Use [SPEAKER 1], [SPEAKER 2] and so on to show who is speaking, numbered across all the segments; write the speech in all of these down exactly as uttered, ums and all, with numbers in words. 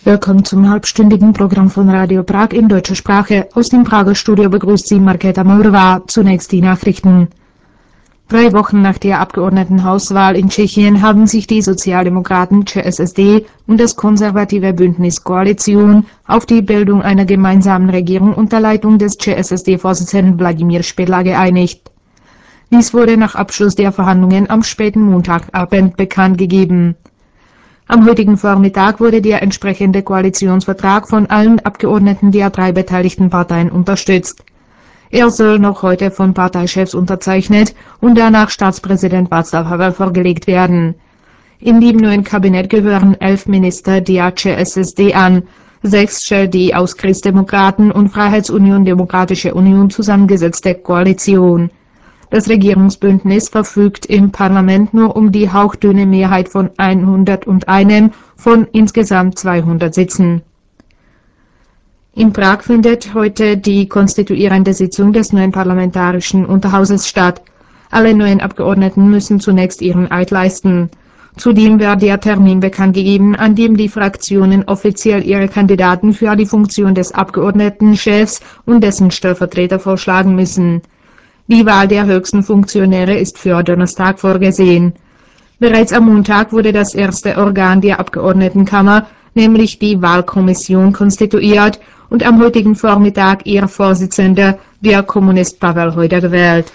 [SPEAKER 1] Willkommen zum halbstündigen Programm von Radio Prag in deutscher Sprache. Aus dem Prager Studio begrüßt Sie Markéta Maurová. Zunächst die Nachrichten. Drei Wochen nach der Abgeordnetenhauswahl in Tschechien haben sich die Sozialdemokraten ČSSD und das konservative Bündnis Koalition auf die Bildung einer gemeinsamen Regierung unter Leitung des ČSSD-Vorsitzenden Vladimír Špidla geeinigt. Dies wurde nach Abschluss der Verhandlungen am späten Montagabend bekannt gegeben. Am heutigen Vormittag wurde der entsprechende Koalitionsvertrag von allen Abgeordneten der drei beteiligten Parteien unterstützt. Er soll noch heute von Parteichefs unterzeichnet und danach Staatspräsident Václav Havel vorgelegt werden. In dem neuen Kabinett gehören elf Minister der ČSSD an, sechs stellt die aus Christdemokraten und Freiheitsunion Demokratische Union zusammengesetzte Koalition. Das Regierungsbündnis verfügt im Parlament nur um die hauchdünne Mehrheit von hunderteins von insgesamt zweihundert Sitzen. In Prag findet heute die konstituierende Sitzung des neuen Parlamentarischen Unterhauses statt. Alle neuen Abgeordneten müssen zunächst ihren Eid leisten. Zudem wird der Termin bekannt gegeben, an dem die Fraktionen offiziell ihre Kandidaten für die Funktion des Abgeordnetenchefs und dessen Stellvertreter vorschlagen müssen. Die Wahl der höchsten Funktionäre ist für Donnerstag vorgesehen. Bereits am Montag wurde das erste Organ der Abgeordnetenkammer, nämlich die Wahlkommission, konstituiert und am heutigen Vormittag ihr Vorsitzender, der Kommunist Pavel Hojda, gewählt.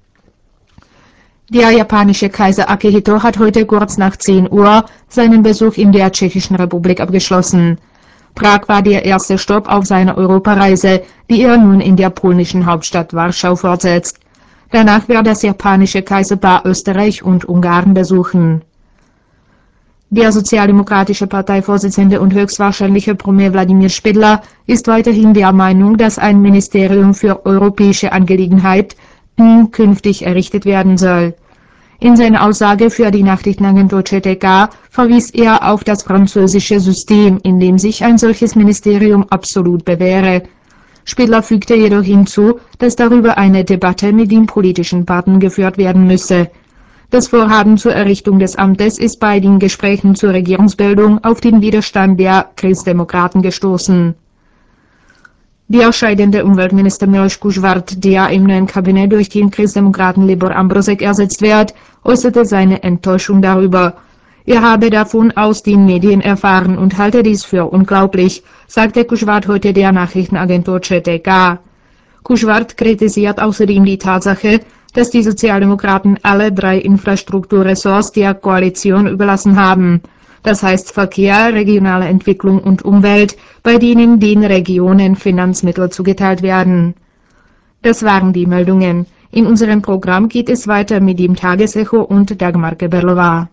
[SPEAKER 1] Der japanische Kaiser Akihito hat heute kurz nach zehn Uhr seinen Besuch in der Tschechischen Republik abgeschlossen. Prag war der erste Stopp auf seiner Europareise, die er nun in der polnischen Hauptstadt Warschau fortsetzt. Danach wird das japanische Kaiserpaar Österreich und Ungarn besuchen. Der sozialdemokratische Parteivorsitzende und höchstwahrscheinliche Premier Vladimír Špidla ist weiterhin der Meinung, dass ein Ministerium für europäische Angelegenheiten künftig errichtet werden soll. In seiner Aussage für die Nachrichtenagentur Č T K verwies er auf das französische System, in dem sich ein solches Ministerium absolut bewähre. Špidla fügte jedoch hinzu, dass darüber eine Debatte mit den politischen Partnern geführt werden müsse. Das Vorhaben zur Errichtung des Amtes ist bei den Gesprächen zur Regierungsbildung auf den Widerstand der Christdemokraten gestoßen. Der scheidende Umweltminister Miloš Kužvart, der im neuen Kabinett durch den Christdemokraten Libor Ambrosek ersetzt wird, äußerte seine Enttäuschung darüber. Er habe davon aus den Medien erfahren und halte dies für unglaublich, sagte Kužvart heute der Nachrichtenagentur Č T K. Kužvart kritisiert außerdem die Tatsache, dass die Sozialdemokraten alle drei Infrastrukturressorts der Koalition überlassen haben. Das heißt Verkehr, regionale Entwicklung und Umwelt, bei denen den Regionen Finanzmittel zugeteilt werden. Das waren die Meldungen. In unserem Programm geht es weiter mit dem Tagesecho und Dagmar Geberlová.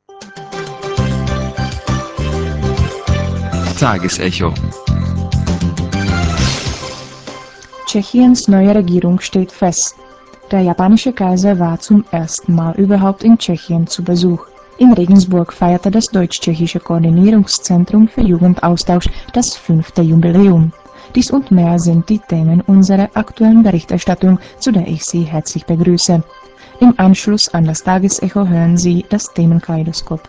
[SPEAKER 2] Tagesecho.
[SPEAKER 3] Tschechiens neue Regierung steht fest. Der japanische Kaiser war zum ersten Mal überhaupt in Tschechien zu Besuch. In Regensburg feierte das Deutsch-Tschechische Koordinierungszentrum für Jugendaustausch das fünfte Jubiläum. Dies und mehr sind die Themen unserer aktuellen Berichterstattung, zu der ich Sie herzlich begrüße. Im Anschluss an das Tagesecho hören Sie das Themenkaleidoskop.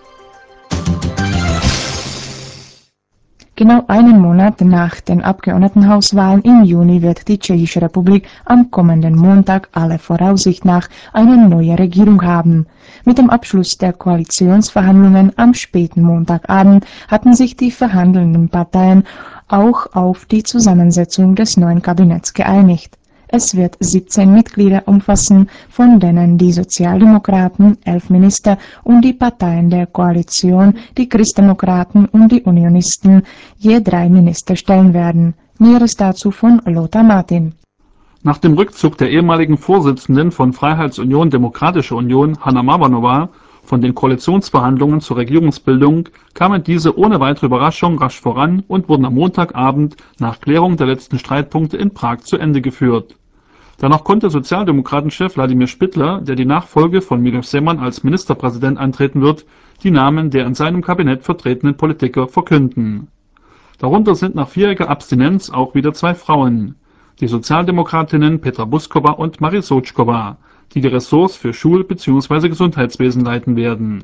[SPEAKER 3] Genau einen Monat nach den Abgeordnetenhauswahlen im Juni wird die Tschechische Republik am kommenden Montag aller Voraussicht nach eine neue Regierung haben. Mit dem Abschluss der Koalitionsverhandlungen am späten Montagabend hatten sich die verhandelnden Parteien auch auf die Zusammensetzung des neuen Kabinetts geeinigt. Es wird siebzehn Mitglieder umfassen, von denen die Sozialdemokraten elf Minister und die Parteien der Koalition, die Christdemokraten und die Unionisten, je drei Minister stellen werden. Näheres dazu von Lothar Martin.
[SPEAKER 4] Nach dem Rückzug der ehemaligen Vorsitzenden von Freiheitsunion Demokratische Union, Hana Marvanova, von den Koalitionsverhandlungen zur Regierungsbildung kamen diese ohne weitere Überraschung rasch voran und wurden am Montagabend nach Klärung der letzten Streitpunkte in Prag zu Ende geführt. Danach konnte Sozialdemokratenchef Vladimír Špidla, der die Nachfolge von Miloš Zeman als Ministerpräsident antreten wird, die Namen der in seinem Kabinett vertretenen Politiker verkünden. Darunter sind nach vierjähriger Abstinenz auch wieder zwei Frauen, die Sozialdemokratinnen Petra Buzková und Marie Sočková, die die Ressorts für Schul- bzw. Gesundheitswesen leiten werden.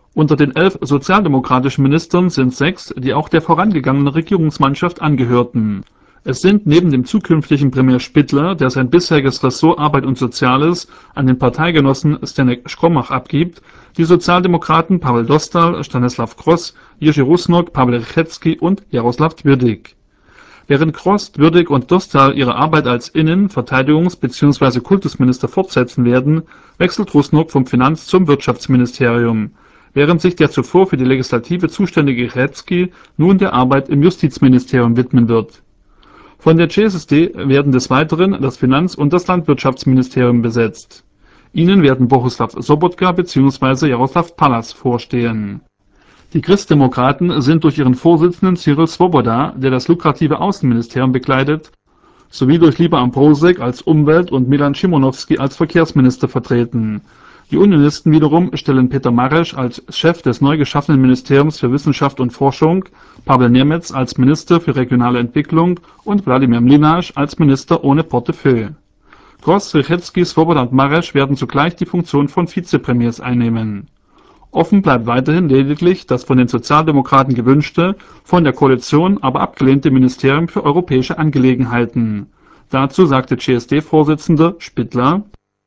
[SPEAKER 4] Unter den elf sozialdemokratischen Ministern sind sechs, die auch der vorangegangenen Regierungsmannschaft angehörten. Es sind neben dem zukünftigen Premier Špidla, der sein bisheriges Ressort Arbeit und Soziales an den Parteigenossen Zdeněk Škromach abgibt, die Sozialdemokraten Pavel Dostál, Stanislav Gross, Jiří Rusnok, Pavel Rychetský und Jaroslav Tvrdík. Während Gross, Tvrdík und Dostál ihre Arbeit als Innen-, Verteidigungs- bzw. Kultusminister fortsetzen werden, wechselt Rusnok vom Finanz- zum Wirtschaftsministerium, während sich der zuvor für die Legislative zuständige Rychetský nun der Arbeit im Justizministerium widmen wird. Von der C S S D werden des Weiteren das Finanz- und das Landwirtschaftsministerium besetzt. Ihnen werden Bohuslav Sobotka bzw. Jaroslav Palas vorstehen. Die Christdemokraten sind durch ihren Vorsitzenden Cyril Svoboda, der das lukrative Außenministerium bekleidet, sowie durch Liba Ambrosek als Umwelt- und Milan Szymanowski als Verkehrsminister vertreten. Die Unionisten wiederum stellen Peter Maresch als Chef des neu geschaffenen Ministeriums für Wissenschaft und Forschung, Pavel Němec als Minister für regionale Entwicklung und Wladimir Mlynář als Minister ohne Portefeuille. Gross, Rychetský, Svoboda und Maresch werden zugleich die Funktion von Vizepremiers einnehmen. Offen bleibt weiterhin lediglich das von den Sozialdemokraten gewünschte, von der Koalition aber abgelehnte Ministerium für europäische Angelegenheiten. Dazu sagte C S D-Vorsitzender Špidla: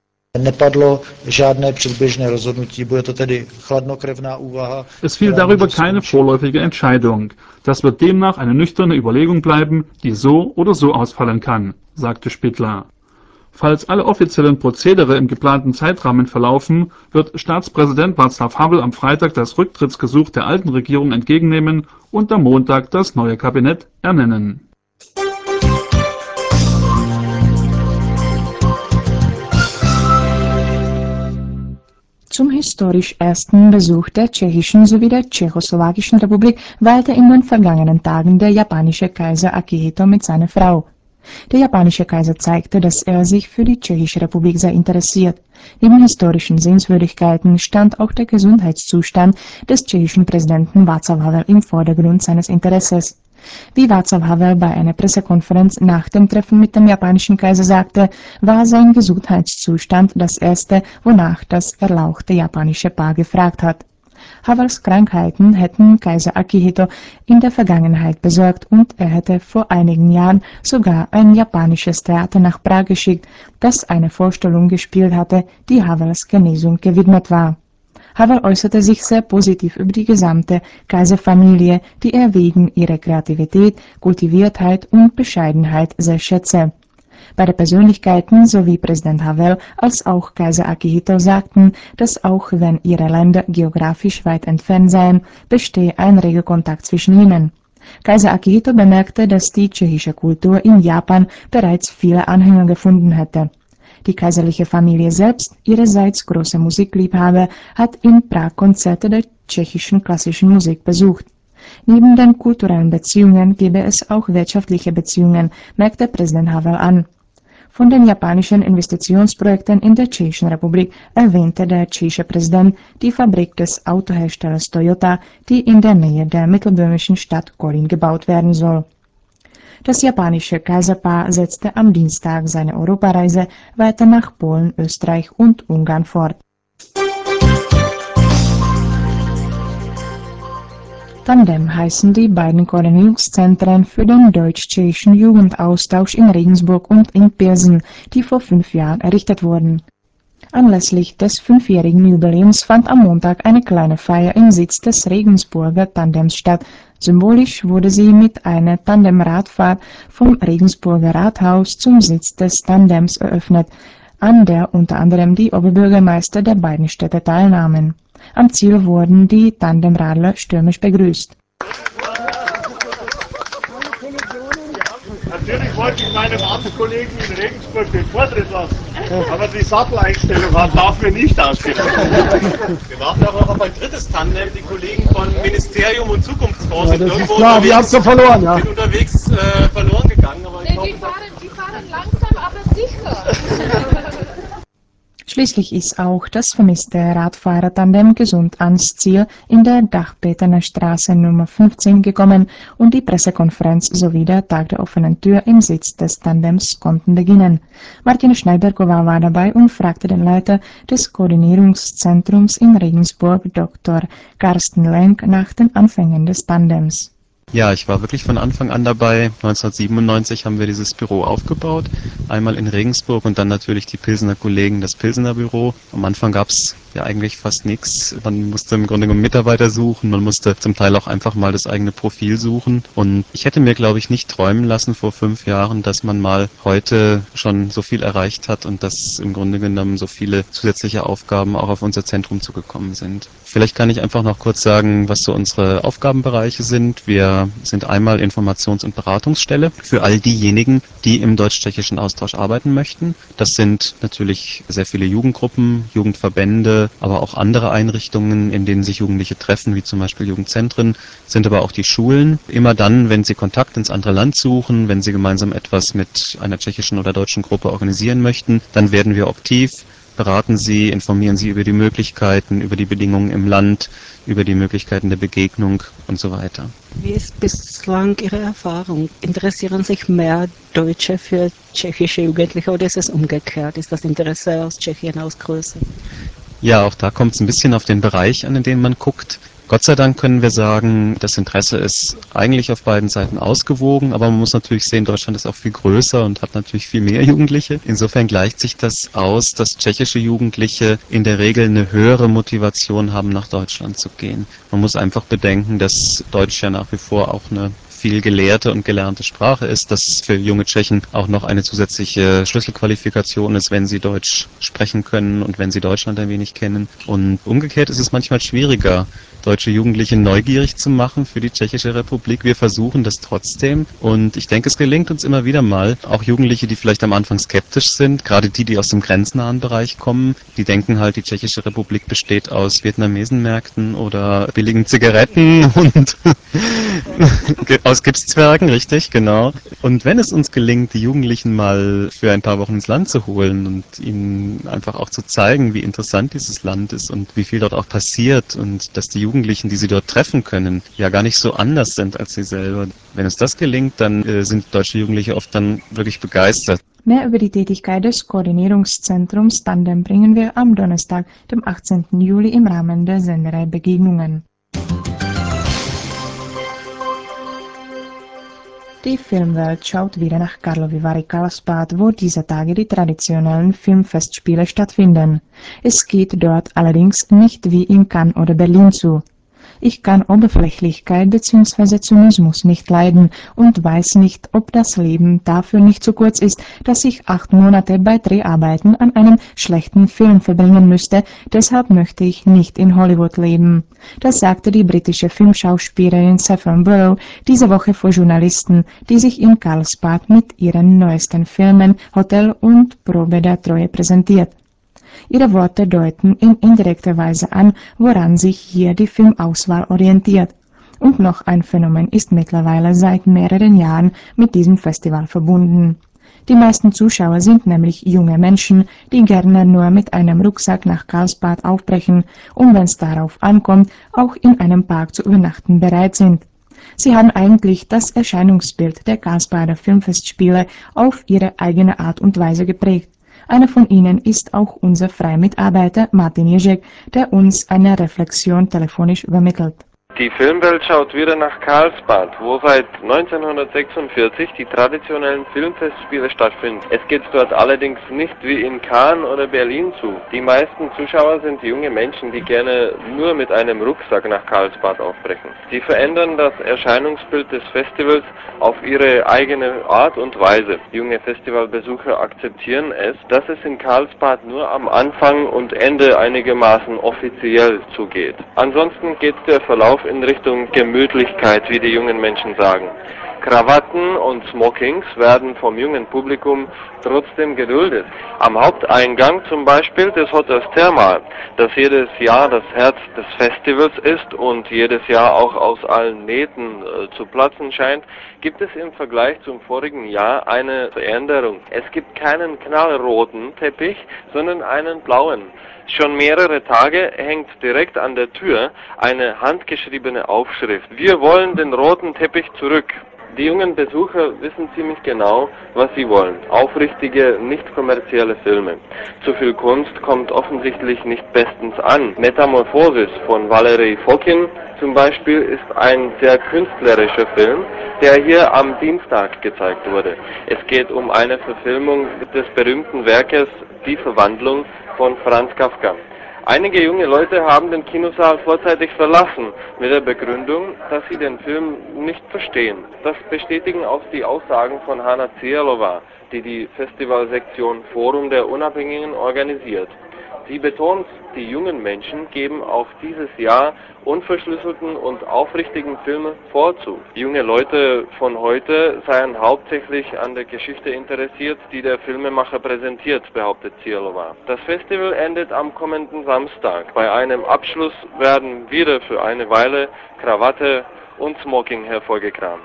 [SPEAKER 4] Es fiel darüber keine vorläufige Entscheidung. Das wird demnach eine nüchterne Überlegung bleiben, die so oder so ausfallen kann, sagte Špidla. Falls alle offiziellen Prozedere im geplanten Zeitrahmen verlaufen, wird Staatspräsident Václav Havel am Freitag das Rücktrittsgesuch der alten Regierung entgegennehmen und am Montag das neue Kabinett ernennen.
[SPEAKER 3] Zum historisch ersten Besuch der Tschechischen sowie der Tschechoslowakischen Republik weilte in den vergangenen Tagen der japanische Kaiser Akihito mit seiner Frau. Der japanische Kaiser zeigte, dass er sich für die Tschechische Republik sehr interessiert. Neben historischen Sehenswürdigkeiten stand auch der Gesundheitszustand des tschechischen Präsidenten Václav Havel im Vordergrund seines Interesses. Wie Václav Havel bei einer Pressekonferenz nach dem Treffen mit dem japanischen Kaiser sagte, war sein Gesundheitszustand das erste, wonach das erlauchte japanische Paar gefragt hat. Havels Krankheiten hätten Kaiser Akihito in der Vergangenheit besorgt und er hätte vor einigen Jahren sogar ein japanisches Theater nach Prag geschickt, das eine Vorstellung gespielt hatte, die Havels Genesung gewidmet war. Havel äußerte sich sehr positiv über die gesamte Kaiserfamilie, die er wegen ihrer Kreativität, Kultiviertheit und Bescheidenheit sehr schätze. Beide Persönlichkeiten sowie Präsident Havel als auch Kaiser Akihito sagten, dass auch wenn ihre Länder geografisch weit entfernt seien, bestehe ein reger Kontakt zwischen ihnen. Kaiser Akihito bemerkte, dass die tschechische Kultur in Japan bereits viele Anhänger gefunden hätte. Die kaiserliche Familie selbst, ihrerseits große Musikliebhaber, hat in Prag Konzerte der tschechischen klassischen Musik besucht. Neben den kulturellen Beziehungen gebe es auch wirtschaftliche Beziehungen, merkte Präsident Havel an. Von den japanischen Investitionsprojekten in der Tschechischen Republik erwähnte der tschechische Präsident die Fabrik des Autoherstellers Toyota, die in der Nähe der mittelböhmischen Stadt Kolín gebaut werden soll. Das japanische Kaiserpaar setzte am Dienstag seine Europareise weiter nach Polen, Österreich und Ungarn fort. Tandem heißen die beiden Koordinierungszentren für den deutsch-tschechischen Jugendaustausch in Regensburg und in Pilsen, die vor fünf Jahren errichtet wurden. Anlässlich des fünfjährigen Jubiläums fand am Montag eine kleine Feier im Sitz des Regensburger Tandems statt. Symbolisch wurde sie mit einer Tandemradfahrt vom Regensburger Rathaus zum Sitz des Tandems eröffnet, an der unter anderem die Oberbürgermeister der beiden Städte teilnahmen. Am Ziel wurden die Tandemradler stürmisch begrüßt.
[SPEAKER 2] Natürlich wollte ich meinem Amtskollegen in Regensburg den Vortritt lassen, aber die Satteleinstellung hat dafür nicht ausgereicht.
[SPEAKER 5] Wir warten aber auch auf ein drittes Tandem, die Kollegen von Ministerium und Zukunftsfonds
[SPEAKER 2] Ja,
[SPEAKER 5] sind
[SPEAKER 2] das
[SPEAKER 5] irgendwo
[SPEAKER 2] ist klar, die habt ihr verloren, ja.
[SPEAKER 5] sind unterwegs äh, verloren gegangen. Aber ich
[SPEAKER 6] Nee,
[SPEAKER 5] hoffe,
[SPEAKER 6] die, fahren, die fahren langsam, aber sicher.
[SPEAKER 3] Schließlich ist auch das vermisste Radfahrer-Tandem gesund ans Ziel in der Dachpetener Straße Nummer fünfzehn gekommen und die Pressekonferenz sowie der Tag der offenen Tür im Sitz des Tandems konnten beginnen. Martina Schneiderkova war dabei und fragte den Leiter des Koordinierungszentrums in Regensburg, Doktor Carsten Lenk, nach den Anfängen des Tandems.
[SPEAKER 6] Ja, ich war wirklich von Anfang an dabei. neunzehnhundertsiebenundneunzig haben wir dieses Büro aufgebaut. Einmal in Regensburg und dann natürlich die Pilsener Kollegen, das Pilsener Büro. Am Anfang gab es ja eigentlich fast nichts. Man musste im Grunde genommen Mitarbeiter suchen. Man musste zum Teil auch einfach mal das eigene Profil suchen. Und ich hätte mir, glaube ich, nicht träumen lassen vor fünf Jahren, dass man mal heute schon so viel erreicht hat und dass im Grunde genommen so viele zusätzliche Aufgaben auch auf unser Zentrum zugekommen sind. Vielleicht kann ich einfach noch kurz sagen, was so unsere Aufgabenbereiche sind. Wir sind einmal Informations- und Beratungsstelle für all diejenigen, die im deutsch-tschechischen Austausch arbeiten möchten. Das sind natürlich sehr viele Jugendgruppen, Jugendverbände, aber auch andere Einrichtungen, in denen sich Jugendliche treffen, wie zum Beispiel Jugendzentren, sind aber auch die Schulen. Immer dann, wenn sie Kontakt ins andere Land suchen, wenn sie gemeinsam etwas mit einer tschechischen oder deutschen Gruppe organisieren möchten, dann werden wir aktiv. Beraten Sie, informieren Sie über die Möglichkeiten, über die Bedingungen im Land, über die Möglichkeiten der Begegnung und so weiter.
[SPEAKER 7] Wie ist bislang Ihre Erfahrung? Interessieren sich mehr Deutsche für tschechische Jugendliche oder ist es umgekehrt? Ist das Interesse aus Tschechien aus größer?
[SPEAKER 6] Ja, auch da kommt es ein bisschen auf den Bereich an, in den man guckt. Gott sei Dank können wir sagen, das Interesse ist eigentlich auf beiden Seiten ausgewogen, aber man muss natürlich sehen, Deutschland ist auch viel größer und hat natürlich viel mehr Jugendliche. Insofern gleicht sich das aus, dass tschechische Jugendliche in der Regel eine höhere Motivation haben, nach Deutschland zu gehen. Man muss einfach bedenken, dass Deutsch ja nach wie vor auch eine viel gelehrte und gelernte Sprache ist, dass für junge Tschechen auch noch eine zusätzliche Schlüsselqualifikation ist, wenn sie Deutsch sprechen können und wenn sie Deutschland ein wenig kennen. Und umgekehrt ist es manchmal schwieriger, deutsche Jugendliche neugierig zu machen für die Tschechische Republik. Wir versuchen das trotzdem und ich denke, es gelingt uns immer wieder mal. Auch Jugendliche, die vielleicht am Anfang skeptisch sind, gerade die, die aus dem grenznahen Bereich kommen, die denken halt, die Tschechische Republik besteht aus Vietnamesenmärkten oder billigen Zigaretten und aus Gipszwergen, richtig, genau. Und wenn es uns gelingt, die Jugendlichen mal für ein paar Wochen ins Land zu holen und ihnen einfach auch zu zeigen, wie interessant dieses Land ist und wie viel dort auch passiert und dass die Jugendlichen, die sie dort treffen können, ja gar nicht so anders sind als sie selber. Wenn uns das gelingt, dann äh, sind deutsche Jugendliche oft dann wirklich begeistert.
[SPEAKER 3] Mehr über die Tätigkeit des Koordinierungszentrums Tandem bringen wir am Donnerstag, dem achtzehnten Juli im Rahmen der Senderei Begegnungen. Die Filmwelt schaut wieder nach Karlovy Vary Karlsbad, wo dieser Tage die traditionellen Filmfestspiele stattfinden. Es geht dort allerdings nicht wie in Cannes oder Berlin zu. Ich kann Oberflächlichkeit bzw. Zynismus nicht leiden und weiß nicht, ob das Leben dafür nicht zu kurz ist, dass ich acht Monate bei Dreharbeiten an einem schlechten Film verbringen müsste, deshalb möchte ich nicht in Hollywood leben. Das sagte die britische Filmschauspielerin Saffron Burrow diese Woche vor Journalisten, die sich in Karlsbad mit ihren neuesten Filmen Hotel und Probe der Treue präsentiert. Ihre Worte deuten in indirekter Weise an, woran sich hier die Filmauswahl orientiert. Und noch ein Phänomen ist mittlerweile seit mehreren Jahren mit diesem Festival verbunden. Die meisten Zuschauer sind nämlich junge Menschen, die gerne nur mit einem Rucksack nach Karlsbad aufbrechen und wenn es darauf ankommt, auch in einem Park zu übernachten bereit sind. Sie haben eigentlich das Erscheinungsbild der Karlsbader Filmfestspiele auf ihre eigene Art und Weise geprägt. Einer von ihnen ist auch unser freier Mitarbeiter Martin Ježek, der uns eine Reflexion telefonisch übermittelt.
[SPEAKER 8] Die Filmwelt schaut wieder nach Karlsbad, wo seit neunzehnhundertsechsundvierzig die traditionellen Filmfestspiele stattfinden. Es geht dort allerdings nicht wie in Cannes oder Berlin zu. Die meisten Zuschauer sind junge Menschen, die gerne nur mit einem Rucksack nach Karlsbad aufbrechen. Sie verändern das Erscheinungsbild des Festivals auf ihre eigene Art und Weise. Junge Festivalbesucher akzeptieren es, dass es in Karlsbad nur am Anfang und Ende einigermaßen offiziell zugeht. Ansonsten geht der Verlauf in Richtung Gemütlichkeit, wie die jungen Menschen sagen. Krawatten und Smokings werden vom jungen Publikum trotzdem geduldet. Am Haupteingang zum Beispiel des Hotels Thermal, das jedes Jahr das Herz des Festivals ist und jedes Jahr auch aus allen Nähten äh, zu platzen scheint, gibt es im Vergleich zum vorigen Jahr eine Veränderung. Es gibt keinen knallroten Teppich, sondern einen blauen. Schon mehrere Tage hängt direkt an der Tür eine handgeschriebene Aufschrift: Wir wollen den roten Teppich zurück. Die jungen Besucher wissen ziemlich genau, was sie wollen. Aufrichtige, nicht kommerzielle Filme. Zu viel Kunst kommt offensichtlich nicht bestens an. Metamorphosis von Valery Fokin zum Beispiel ist ein sehr künstlerischer Film, der hier am Dienstag gezeigt wurde. Es geht um eine Verfilmung des berühmten Werkes Die Verwandlung von Franz Kafka. Einige junge Leute haben den Kinosaal vorzeitig verlassen, mit der Begründung, dass sie den Film nicht verstehen. Das bestätigen auch die Aussagen von Hanna Zielova, die die Festivalsektion Forum der Unabhängigen organisiert. Sie betont, die jungen Menschen geben auch dieses Jahr unverschlüsselten und aufrichtigen Filme Vorzug. Junge Leute von heute seien hauptsächlich an der Geschichte interessiert, die der Filmemacher präsentiert, behauptet Zielova. Das Festival endet am kommenden Samstag. Bei einem Abschluss werden wieder für eine Weile Krawatte und Smoking hervorgekramt.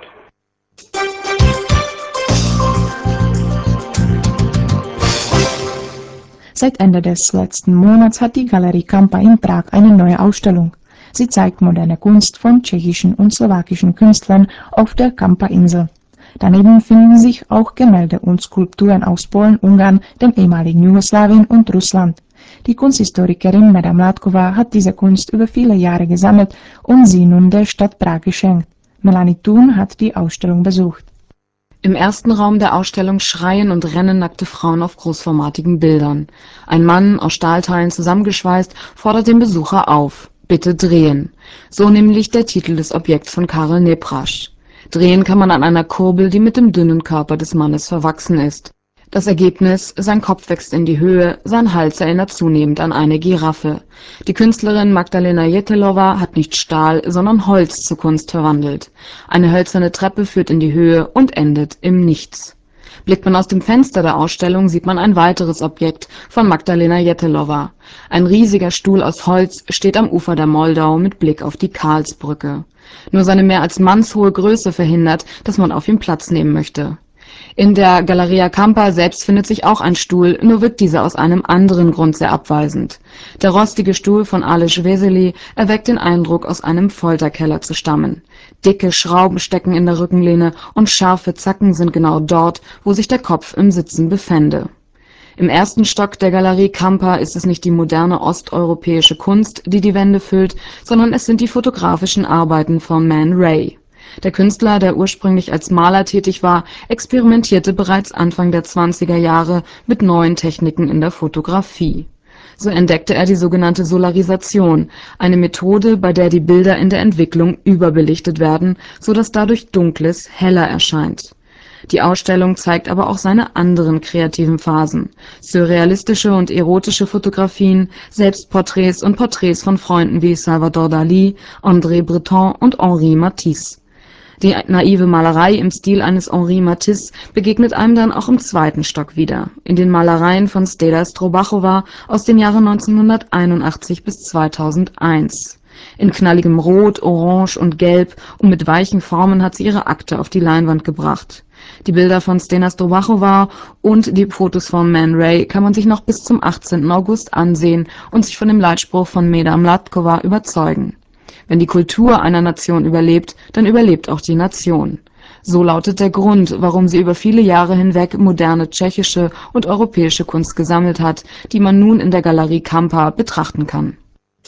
[SPEAKER 3] Seit Ende des letzten Monats hat die Galerie Kampa in Prag eine neue Ausstellung. Sie zeigt moderne Kunst von tschechischen und slowakischen Künstlern auf der Kampa-Insel. Daneben finden sich auch Gemälde und Skulpturen aus Polen, Ungarn, dem ehemaligen Jugoslawien und Russland. Die Kunsthistorikerin Meda Mládková hat diese Kunst über viele Jahre gesammelt und sie nun der Stadt Prag geschenkt. Melanie Thun hat die Ausstellung besucht.
[SPEAKER 9] Im ersten Raum der Ausstellung schreien und rennen nackte Frauen auf großformatigen Bildern. Ein Mann, aus Stahlteilen zusammengeschweißt, fordert den Besucher auf: Bitte drehen. So nämlich der Titel des Objekts von Karel Neprasch. Drehen kann man an einer Kurbel, die mit dem dünnen Körper des Mannes verwachsen ist. Das Ergebnis: Sein Kopf wächst in die Höhe, sein Hals erinnert zunehmend an eine Giraffe. Die Künstlerin Magdalena Jetelova hat nicht Stahl, sondern Holz zur Kunst verwandelt. Eine hölzerne Treppe führt in die Höhe und endet im Nichts. Blickt man aus dem Fenster der Ausstellung, sieht man ein weiteres Objekt von Magdalena Jetelova. Ein riesiger Stuhl aus Holz steht am Ufer der Moldau mit Blick auf die Karlsbrücke. Nur seine mehr als mannshohe Größe verhindert, dass man auf ihm Platz nehmen möchte. In der Galeria Kampa selbst findet sich auch ein Stuhl, nur wirkt dieser aus einem anderen Grund sehr abweisend. Der rostige Stuhl von Aleš Wesely erweckt den Eindruck, aus einem Folterkeller zu stammen. Dicke Schrauben stecken in der Rückenlehne und scharfe Zacken sind genau dort, wo sich der Kopf im Sitzen befände. Im ersten Stock der Galerie Kampa ist es nicht die moderne osteuropäische Kunst, die die Wände füllt, sondern es sind die fotografischen Arbeiten von Man Ray. Der Künstler, der ursprünglich als Maler tätig war, experimentierte bereits Anfang der zwanziger Jahre mit neuen Techniken in der Fotografie. So entdeckte er die sogenannte Solarisation, eine Methode, bei der die Bilder in der Entwicklung überbelichtet werden, so dass dadurch Dunkles heller erscheint. Die Ausstellung zeigt aber auch seine anderen kreativen Phasen: surrealistische und erotische Fotografien, Selbstporträts und Porträts von Freunden wie Salvador Dalí, André Breton und Henri Matisse. Die naive Malerei im Stil eines Henri Matisse begegnet einem dann auch im zweiten Stock wieder, in den Malereien von Stella Strobachowa aus den Jahren neunzehnhunderteinundachtzig bis zweitausendeins. In knalligem Rot, Orange und Gelb und mit weichen Formen hat sie ihre Akte auf die Leinwand gebracht. Die Bilder von Stella Strobachowa und die Fotos von Man Ray kann man sich noch bis zum achtzehnten August ansehen und sich von dem Leitspruch von Meda Mládková überzeugen: Wenn die Kultur einer Nation überlebt, dann überlebt auch die Nation. So lautet der Grund, warum sie über viele Jahre hinweg moderne tschechische und europäische Kunst gesammelt hat, die man nun in der Galerie Kampa betrachten kann.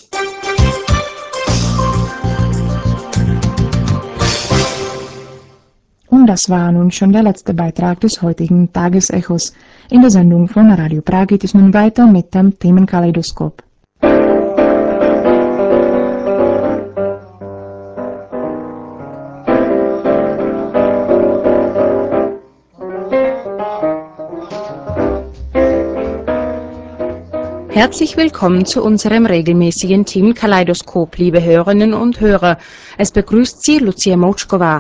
[SPEAKER 3] Und das war nun schon der letzte Beitrag des heutigen Tagesechos. In der Sendung von Radio Prag geht es nun weiter mit dem Themenkaleidoskop.
[SPEAKER 10] Herzlich willkommen zu unserem regelmäßigen Themenkaleidoskop, liebe Hörerinnen und Hörer. Es begrüßt Sie Lucia Mouchkova.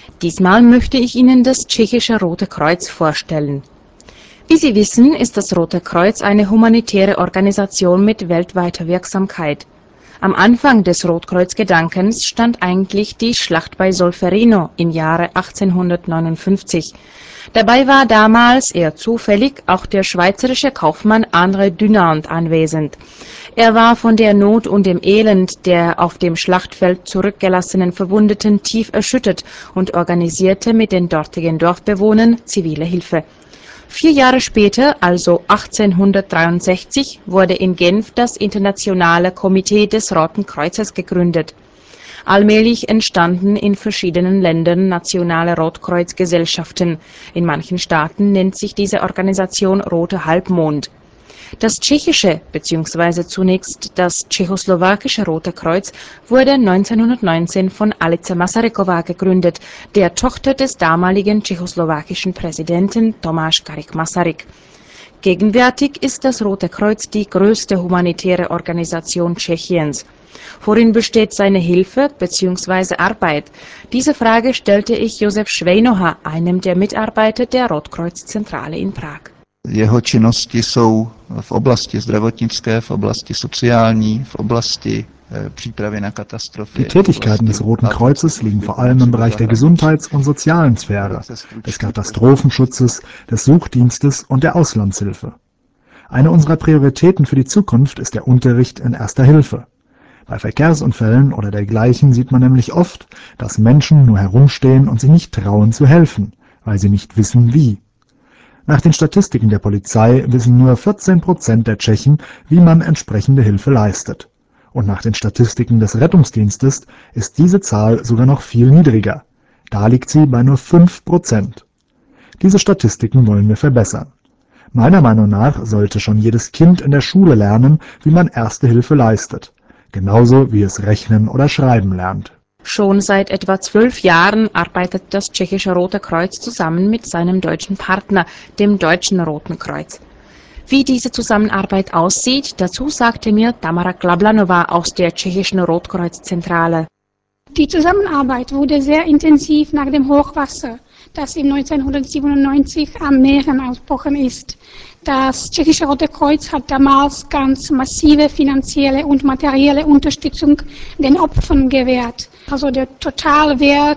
[SPEAKER 10] Diesmal möchte ich Ihnen das tschechische Rote Kreuz vorstellen. Wie Sie wissen, ist das Rote Kreuz eine humanitäre Organisation mit weltweiter Wirksamkeit. Am Anfang des Rotkreuz-Gedankens stand eigentlich die Schlacht bei Solferino im Jahre achtzehnhundertneunundfünfzig. Dabei war damals, eher zufällig, auch der schweizerische Kaufmann André Dunant anwesend. Er war von der Not und dem Elend der auf dem Schlachtfeld zurückgelassenen Verwundeten tief erschüttert und organisierte mit den dortigen Dorfbewohnern zivile Hilfe. Vier Jahre später, also achtzehnhundertdreiundsechzig, wurde in Genf das Internationale Komitee des Roten Kreuzes gegründet. Allmählich entstanden in verschiedenen Ländern nationale Rotkreuzgesellschaften. In manchen Staaten nennt sich diese Organisation Roter Halbmond. Das tschechische bzw. zunächst das tschechoslowakische Rote Kreuz wurde neunzehnhundertneunzehn von Alice Masaryková gegründet, der Tochter des damaligen tschechoslowakischen Präsidenten Tomáš Garrigue-Masaryk. Gegenwärtig ist das Rote Kreuz die größte humanitäre Organisation Tschechiens. Worin besteht seine Hilfe bzw. Arbeit? Diese Frage stellte ich Josef Švejnoha, einem der Mitarbeiter der Rotkreuzzentrale in Prag.
[SPEAKER 11] Jeho činnosti jsou v oblasti zdravotnické, v oblasti sociální, v oblasti přípravy na katastrofy.
[SPEAKER 12] Die Tätigkeiten des Roten Kreuzes liegen vor allem im Bereich der Gesundheits- und sozialen Sphäre, des Katastrophenschutzes, des Suchdienstes und der Auslandshilfe. Eine unserer Prioritäten für die Zukunft ist der Unterricht in Erster Hilfe. Bei Verkehrsunfällen oder dergleichen sieht man nämlich oft, dass Menschen nur herumstehen und sich nicht trauen zu helfen, weil sie nicht wissen wie. Nach den Statistiken der Polizei wissen nur vierzehn Prozent der Tschechen, wie man entsprechende Hilfe leistet. Und nach den Statistiken des Rettungsdienstes ist diese Zahl sogar noch viel niedriger. Da liegt sie bei nur fünf Prozent. Diese Statistiken wollen wir verbessern. Meiner Meinung nach sollte schon jedes Kind in der Schule lernen, wie man Erste Hilfe leistet. Genauso wie es Rechnen oder Schreiben lernt.
[SPEAKER 10] Schon seit etwa zwölf Jahren arbeitet das tschechische Rote Kreuz zusammen mit seinem deutschen Partner, dem Deutschen Roten Kreuz. Wie diese Zusammenarbeit aussieht, dazu sagte mir Tamara Klablanová aus der tschechischen Rotkreuzzentrale.
[SPEAKER 13] Die Zusammenarbeit wurde sehr intensiv nach dem Hochwasser, das im neunzehnhundertsiebenundneunzig am Mähren ausgebrochen ist. Das tschechische Rote Kreuz hat damals ganz massive finanzielle und materielle Unterstützung den Opfern gewährt. Also der Totalwert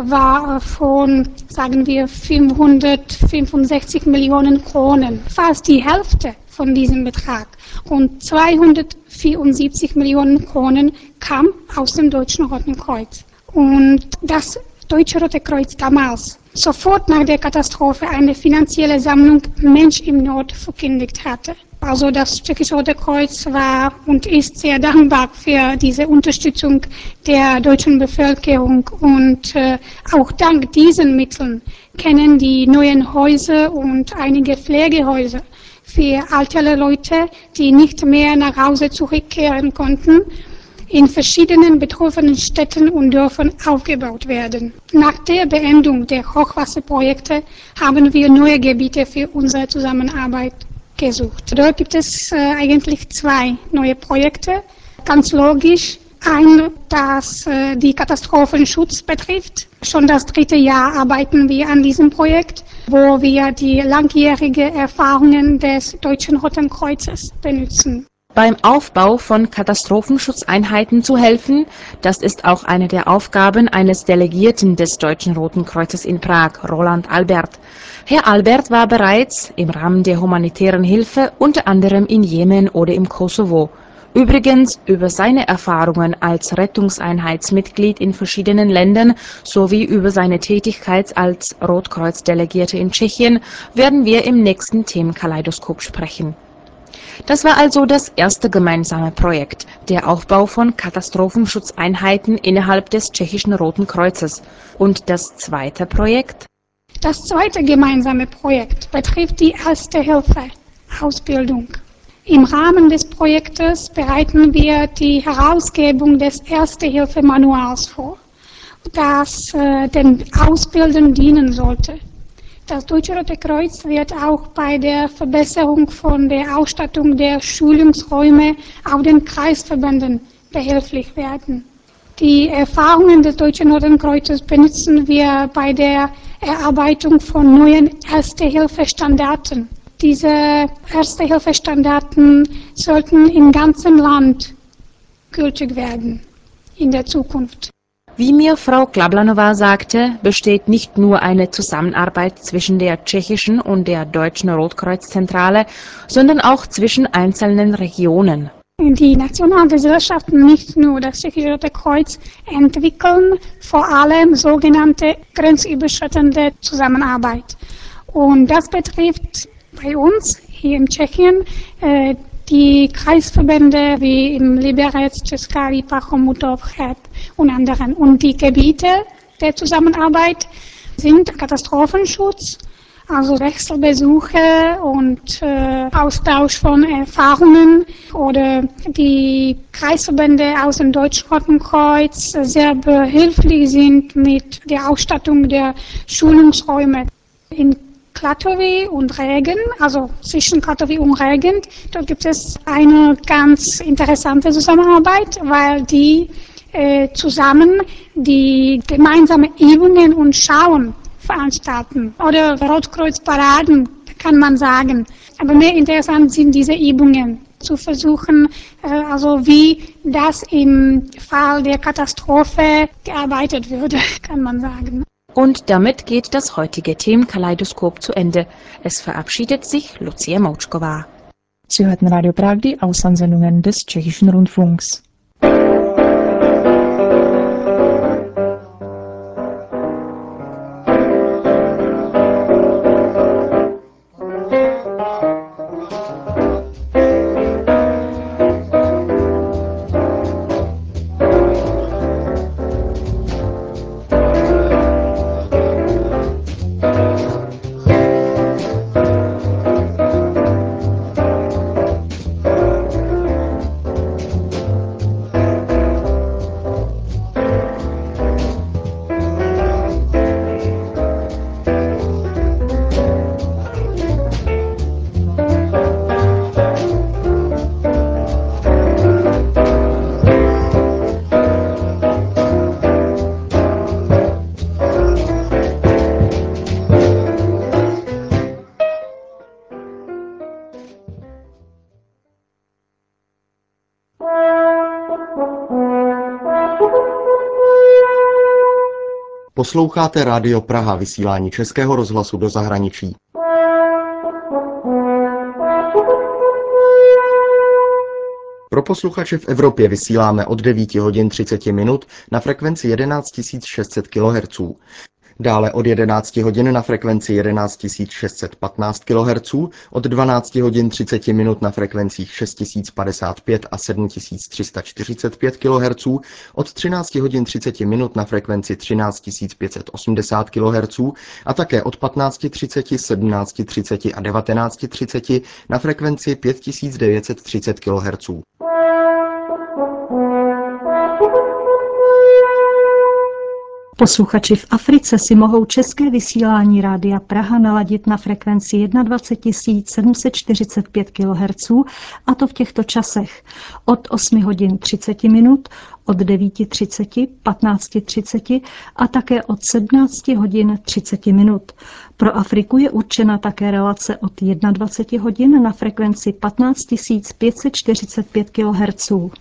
[SPEAKER 13] war von, sagen wir, fünfhundertfünfundsechzig Millionen Kronen. Fast die Hälfte von diesem Betrag, rund zweihundertvierundsiebzig Millionen Kronen, kam aus dem Deutschen Roten Kreuz. Und das Deutsche Rote Kreuz damals sofort nach der Katastrophe eine finanzielle Sammlung Mensch im Not verkündigt hatte. Also das tschechische Rote Kreuz war und ist sehr dankbar für diese Unterstützung der deutschen Bevölkerung und äh, auch dank diesen Mitteln können die neuen Häuser und einige Pflegehäuser für ältere Leute, die nicht mehr nach Hause zurückkehren konnten, in verschiedenen betroffenen Städten und Dörfern aufgebaut werden. Nach der Beendung der Hochwasserprojekte haben wir neue Gebiete für unsere Zusammenarbeit gesucht. Dort gibt es äh, eigentlich zwei neue Projekte. Ganz logisch, ein, das äh, die Katastrophenschutz betrifft. Schon das dritte Jahr arbeiten wir an diesem Projekt, wo wir die langjährigen Erfahrungen des Deutschen Roten Kreuzes benutzen.
[SPEAKER 10] Beim Aufbau von Katastrophenschutzeinheiten zu helfen, das ist auch eine der Aufgaben eines Delegierten des Deutschen Roten Kreuzes in Prag, Roland Albert. Herr Albert war bereits im Rahmen der humanitären Hilfe unter anderem in Jemen oder im Kosovo. Übrigens über seine Erfahrungen als Rettungseinheitsmitglied in verschiedenen Ländern sowie über seine Tätigkeit als Rotkreuz-Delegierte in Tschechien werden wir im nächsten Themenkaleidoskop sprechen. Das war also das erste gemeinsame Projekt, der Aufbau von Katastrophenschutzeinheiten innerhalb des tschechischen Roten Kreuzes. Und das zweite Projekt?
[SPEAKER 13] Das zweite gemeinsame Projekt betrifft die Erste-Hilfe-Ausbildung. Im Rahmen des Projektes bereiten wir die Herausgebung des Erste-Hilfe-Manuals vor, das äh, den Ausbildern dienen sollte. Das Deutsche Rote Kreuz wird auch bei der Verbesserung von der Ausstattung der Schulungsräume auf den Kreisverbänden behilflich werden. Die Erfahrungen des Deutschen Roten Kreuzes benutzen wir bei der Erarbeitung von neuen Erste-Hilfe-Standarten. Diese Erste-Hilfe-Standarten sollten im ganzen Land gültig werden in der Zukunft.
[SPEAKER 10] Wie mir Frau Klablanová sagte, besteht nicht nur eine Zusammenarbeit zwischen der tschechischen und der deutschen Rotkreuzzentrale, sondern auch zwischen einzelnen Regionen.
[SPEAKER 13] Die Nationalgesellschaften, nicht nur das Tschechische Rote Kreuz, entwickeln vor allem sogenannte grenzüberschreitende Zusammenarbeit. Und das betrifft bei uns hier in Tschechien äh, die Kreisverbände wie im Liberec, Česká Lípa, Chomutov, Cheb und anderen. Und die Gebiete der Zusammenarbeit sind Katastrophenschutz, also Wechselbesuche und äh, Austausch von Erfahrungen, oder die Kreisverbände aus dem Deutschen Roten Kreuz sehr behilflich sind mit der Ausstattung der Schulungsräume. In Klatovy und Regen, also zwischen Klatovy und Regen, dort gibt es eine ganz interessante Zusammenarbeit, weil die äh, zusammen die gemeinsamen Übungen und Schauen veranstalten oder Rotkreuzparaden, kann man sagen. Aber mehr interessant sind diese Übungen, zu versuchen, äh, also wie das im Fall der Katastrophe gearbeitet würde, kann man sagen.
[SPEAKER 10] Und damit geht das heutige Themenkaleidoskop zu Ende. Es verabschiedet sich Lucia Moučková.
[SPEAKER 3] Sie hörten Radio Prag, die Auslandssendungen des Tschechischen Rundfunks.
[SPEAKER 14] Posloucháte Rádio Praha, vysílání Českého rozhlasu do zahraničí. Pro posluchače v Evropě vysíláme od devíti hodin třicet minut na frekvenci jedenáct tisíc šest set kilohertzů. Dále od jedenácti hodin na frekvenci jedenáct tisíc šest set patnáct kilohertzů, od dvanácti hodin třicet minut na frekvencích šest tisíc padesát pět a sedm tisíc tři sta čtyřicet pět kilohertzů, od třinácti hodin třicet minut na frekvenci třináct tisíc pět set osmdesát kilohertzů a také od patnácti třicet, sedmnácti třicet a devatenácti třicet na frekvenci pět tisíc devět set třicet kilohertzů.
[SPEAKER 15] Posluchači v Africe si mohou české vysílání Rádia Praha naladit na frekvenci dvacet jedna tisíc sedm set čtyřicet pět kilohertzů, a to v těchto časech od osmi hodin třicet minut, od devíti třicet, patnácti třicet a také od sedmnácti hodin třicet minut. Pro Afriku je určena také relace od dvacet jedna hodin na frekvenci patnáct tisíc pět set čtyřicet pět kilohertzů.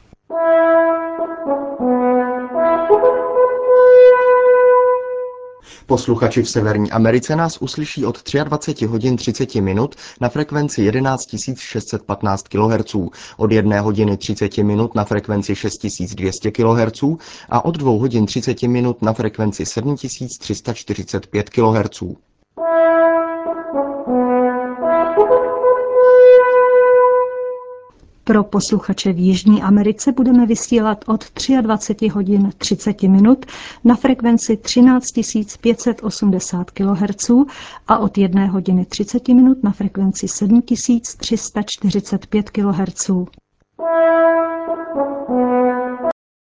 [SPEAKER 14] Posluchači v Severní Americe nás uslyší od dvacet tři hodin třicet minut na frekvenci jedenáct tisíc šest set patnáct kilohertzů, od jedné hodiny třicet minut na frekvenci šest tisíc dvě stě kilohertzů a od dvou hodin třicet minut na frekvenci sedm tisíc tři sta čtyřicet pět kilohertzů.
[SPEAKER 15] Pro posluchače v Jižní Americe budeme vysílat od dvacet tři hodin třicet minut na frekvenci třináct tisíc pět set osmdesát kilohertzů a od jedné hodiny třicet minut na frekvenci sedm tisíc tři sta čtyřicet pět kilohertzů.